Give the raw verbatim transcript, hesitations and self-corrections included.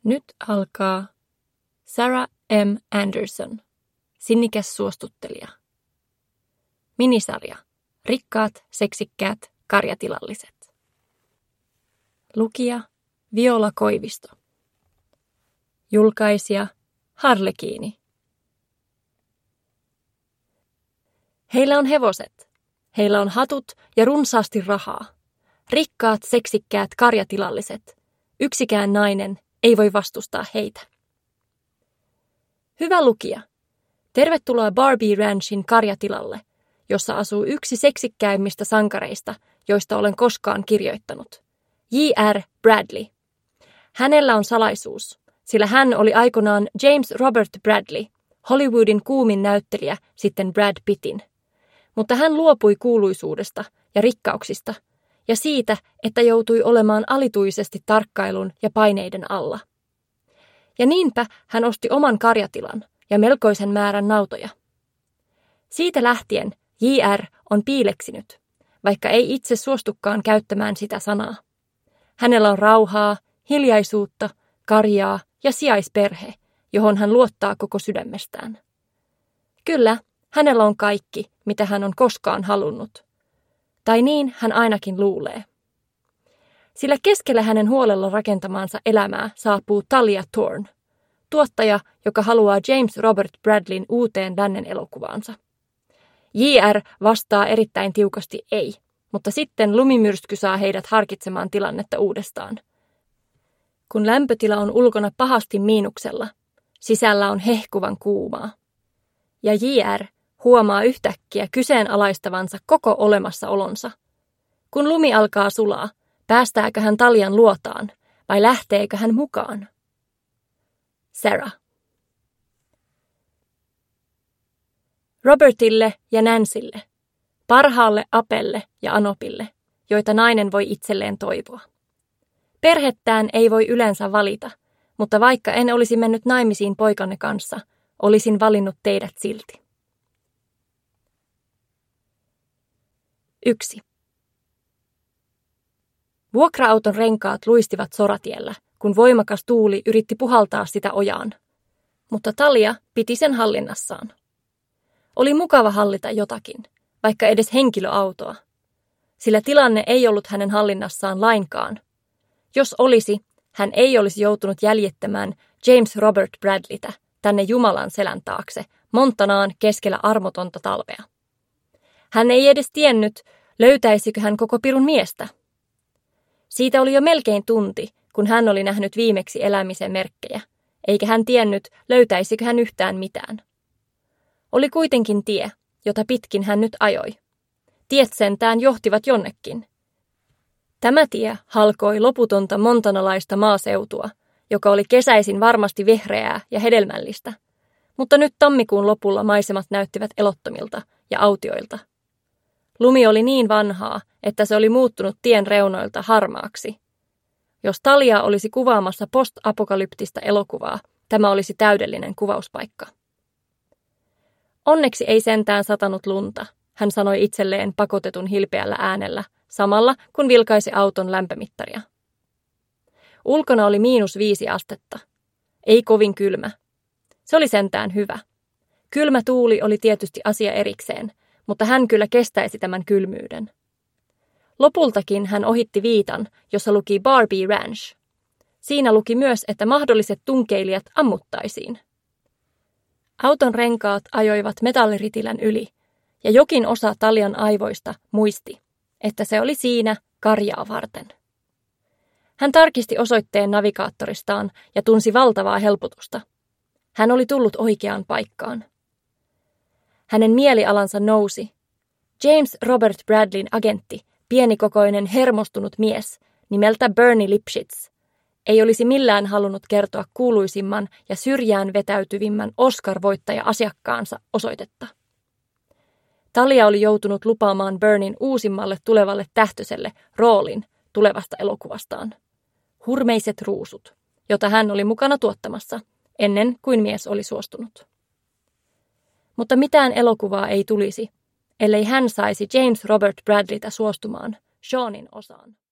Nyt alkaa Sarah M. Anderson, sinnikäs suostuttelija. Minisarja, rikkaat, seksikkäät, karjatilalliset. Lukija Viola Koivisto. Julkaisija Harlekiini. Heillä on hevoset. Heillä on hatut ja runsaasti rahaa. Rikkaat, seksikkäät, karjatilalliset. Yksikään nainen ei voi vastustaa heitä. Hyvä lukija. Tervetuloa Barbie Ranchin karjatilalle, jossa asuu yksi seksikkäimmistä sankareista, joista olen koskaan kirjoittanut. J R. Bradley. Hänellä on salaisuus, sillä hän oli aikanaan James Robert Bradley, Hollywoodin kuumin näyttelijä sitten Brad Pittin. Mutta hän luopui kuuluisuudesta ja rikkauksista ja siitä, että joutui olemaan alituisesti tarkkailun ja paineiden alla. Ja niinpä hän osti oman karjatilan ja melkoisen määrän nautoja. Siitä lähtien J R on piileksinyt, vaikka ei itse suostukaan käyttämään sitä sanaa. Hänellä on rauhaa, hiljaisuutta, karjaa ja sijaisperhe, johon hän luottaa koko sydämestään. Kyllä, hänellä on kaikki, mitä hän on koskaan halunnut. Tai niin hän ainakin luulee. Sillä keskellä hänen huolella rakentamaansa elämää saapuu Talia Thorne, tuottaja, joka haluaa James Robert Bradleyn uuteen lännen elokuvaansa. J R vastaa erittäin tiukasti ei, mutta sitten lumimyrsky saa heidät harkitsemaan tilannetta uudestaan. Kun lämpötila on ulkona pahasti miinuksella, sisällä on hehkuvan kuumaa. Ja J R huomaa yhtäkkiä kyseenalaistavansa koko olemassaolonsa. Kun lumi alkaa sulaa, päästääkö hän Talian luotaan vai lähteekö hän mukaan? Sarah. Robertille ja Nancylle, parhaalle Apelle ja Anopille, joita nainen voi itselleen toivoa. Perhettään ei voi yleensä valita, mutta vaikka en olisi mennyt naimisiin poikanne kanssa, olisin valinnut teidät silti. Yksi. Vuokra-auton renkaat luistivat soratiellä, kun voimakas tuuli yritti puhaltaa sitä ojaan. Mutta Talia piti sen hallinnassaan. Oli mukava hallita jotakin, vaikka edes henkilöautoa. Sillä tilanne ei ollut hänen hallinnassaan lainkaan. Jos olisi, hän ei olisi joutunut jäljittämään James Robert Bradleytä tänne Jumalan selän taakse, Montanaan keskellä armotonta talvea. Hän ei edes tiennyt, löytäisikö hän koko pirun miestä. Siitä oli jo melkein tunti, kun hän oli nähnyt viimeksi elämisen merkkejä, eikä hän tiennyt, löytäisikö hän yhtään mitään. Oli kuitenkin tie, jota pitkin hän nyt ajoi. Tiet sentään johtivat jonnekin. Tämä tie halkoi loputonta montanalaista maaseutua, joka oli kesäisin varmasti vehreää ja hedelmällistä, mutta nyt tammikuun lopulla maisemat näyttivät elottomilta ja autioilta. Lumi oli niin vanhaa, että se oli muuttunut tien reunoilta harmaaksi. Jos Talia olisi kuvaamassa post-apokalyptista elokuvaa, tämä olisi täydellinen kuvauspaikka. Onneksi ei sentään satanut lunta, hän sanoi itselleen pakotetun hilpeällä äänellä, samalla kun vilkaisi auton lämpömittaria. Ulkona oli miinus viisi astetta. Ei kovin kylmä. Se oli sentään hyvä. Kylmä tuuli oli tietysti asia erikseen, mutta hän kyllä kestäisi tämän kylmyyden. Lopultakin hän ohitti viitan, jossa luki Barbie Ranch. Siinä luki myös, että mahdolliset tunkeilijat ammuttaisiin. Auton renkaat ajoivat metalliritilän yli, ja jokin osa Talian aivoista muisti, että se oli siinä karjaa varten. Hän tarkisti osoitteen navigaattoristaan ja tunsi valtavaa helpotusta. Hän oli tullut oikeaan paikkaan. Hänen mielialansa nousi. James Robert Bradleyn agentti, pienikokoinen hermostunut mies, nimeltä Bernie Lipschitz, ei olisi millään halunnut kertoa kuuluisimman ja syrjään vetäytyvimmän Oscar-voittaja-asiakkaansa osoitetta. Talia oli joutunut lupaamaan Bernin uusimmalle tulevalle tähtöselle roolin tulevasta elokuvastaan. Hurmeiset ruusut, jota hän oli mukana tuottamassa, ennen kuin mies oli suostunut. Mutta mitään elokuvaa ei tulisi, ellei hän saisi James Robert Bradleytä suostumaan Seanin osaan.